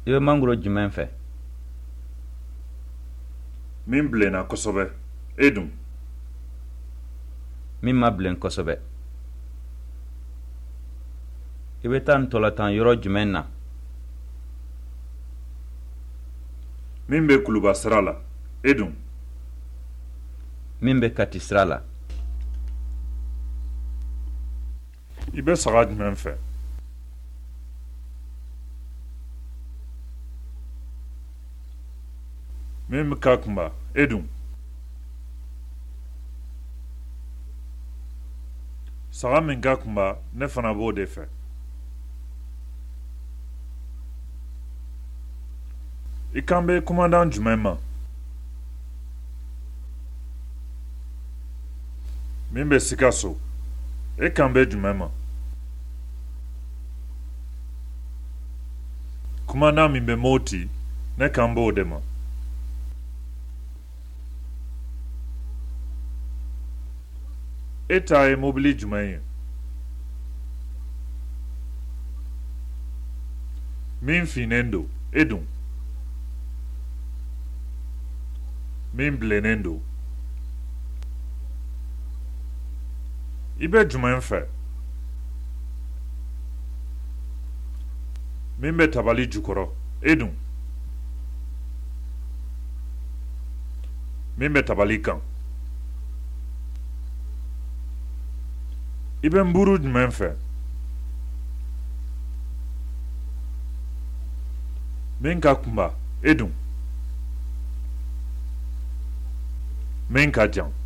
I bɛ mangoro jumɛn fɛ? Min bilenna kosɛbɛ. E dun? Min ma bilen kosɛbɛ. I bɛ taa ntɔlatan yɔrɔ jumɛn na? Min bɛ kuluba sira la. E dun? Min bɛ kati sira la. I bɛ saga jumɛn fɛ? Min bɛ ka kunba. E dun? Saga min ka kunba ne fana b'o de fɛ. I kan bɛ kumandan jumɛn ma? Min bɛ Sikaso. E kan bɛ jumɛn ma? Kumandan min bɛ Moti ne kan b'o de ma. E ta ye mobili jumɛn ye? Min finnen don. E dun? Min bilennen don. I bɛ jumɛn fɛ? Min bɛ tabali jukɔrɔ. E dun? Min bɛ tabali kan. I bɛ nburu jumɛn fɛ? Min ka kunba. E dun? Min ka jan.